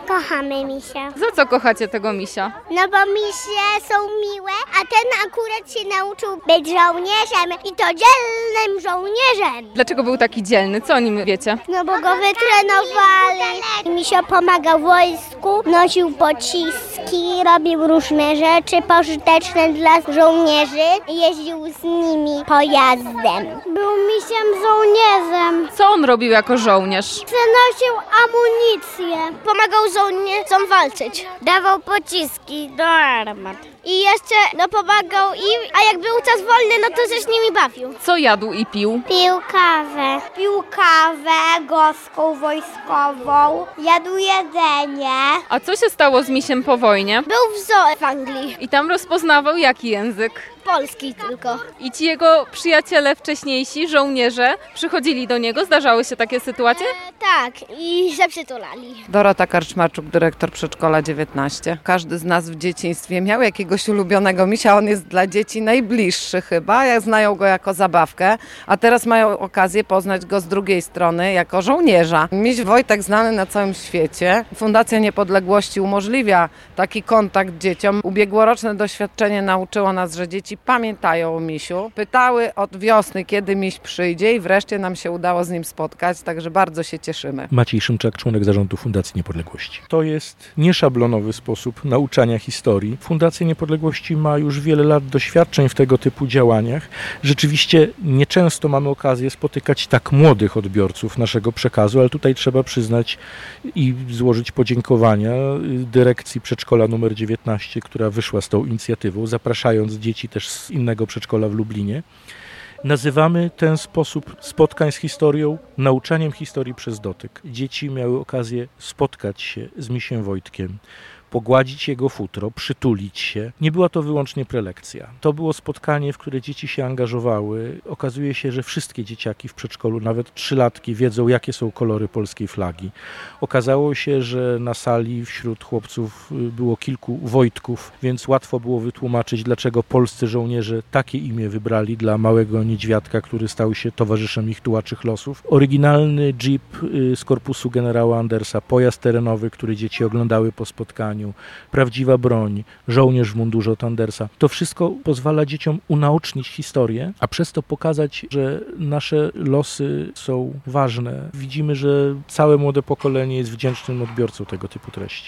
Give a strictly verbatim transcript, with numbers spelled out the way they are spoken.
Kochamy misia. Za co kochacie tego misia? No bo misie są miłe, a ten akurat się nauczył być żołnierzem i to dzielnym żołnierzem. Dlaczego był taki dzielny? Co o nim wiecie? No bo go wytrenowali. Misio pomagał w wojsku, nosił pociski, robił różne rzeczy pożyteczne dla żołnierzy i jeździł z nimi pojazdem. Był misiem żołnierzem. Co on robił jako żołnierz? Przenosił amunicję. Pomagał żołnierzom walczyć. Dawał pociski do armat. I jeszcze no pomagał im, a jak był czas wolny, no to się z nimi bawił. Co jadł i pił? Pił kawę. Pił kawę gorską wojskową. Jadł jedzenie. A co się stało z misiem po wojnie? Był w zoo w Anglii. I tam rozpoznawał jaki język? Polski tylko. I ci jego przyjaciele wcześniejsi, żołnierze, przychodzili do niego? Zdarzały się takie sytuacje? E, tak, i się przytulali. Dorota Karczmarczuk, dyrektor przedszkola dziewiętnaście. Każdy z nas w dzieciństwie miał jakiegoś ulubionego misia, on jest dla dzieci najbliższy chyba, jak znają go jako zabawkę, a teraz mają okazję poznać go z drugiej strony jako żołnierza. Miś Wojtek znany na całym świecie. Fundacja Niepodległości umożliwia taki kontakt dzieciom. Ubiegłoroczne doświadczenie nauczyło nas, że dzieci pamiętają o misiu. Pytały od wiosny, kiedy miś przyjdzie i wreszcie nam się udało z nim spotkać, także bardzo się cieszymy. Maciej Szymczak, członek zarządu Fundacji Niepodległości. To jest nieszablonowy sposób nauczania historii. Fundacja Niepodległości ma już wiele lat doświadczeń w tego typu działaniach. Rzeczywiście nieczęsto mamy okazję spotykać tak młodych odbiorców naszego przekazu, ale tutaj trzeba przyznać i złożyć podziękowania dyrekcji przedszkola numer dziewiętnaście, która wyszła z tą inicjatywą, zapraszając dzieci też z innego przedszkola w Lublinie. Nazywamy ten sposób spotkań z historią nauczaniem historii przez dotyk. Dzieci miały okazję spotkać się z misiem Wojtkiem, pogładzić jego futro, przytulić się. Nie była to wyłącznie prelekcja. To było spotkanie, w które dzieci się angażowały. Okazuje się, że wszystkie dzieciaki w przedszkolu, nawet trzylatki, wiedzą, jakie są kolory polskiej flagi. Okazało się, że na sali wśród chłopców było kilku Wojtków, więc łatwo było wytłumaczyć, dlaczego polscy żołnierze takie imię wybrali dla małego niedźwiadka, który stał się towarzyszem ich tułaczych losów. Oryginalny jeep z korpusu generała Andersa, pojazd terenowy, który dzieci oglądały po spotkaniu, prawdziwa broń, żołnierz w mundurze od Andersa. To wszystko pozwala dzieciom unaocznić historię, a przez to pokazać, że nasze losy są ważne. Widzimy, że całe młode pokolenie jest wdzięcznym odbiorcą tego typu treści.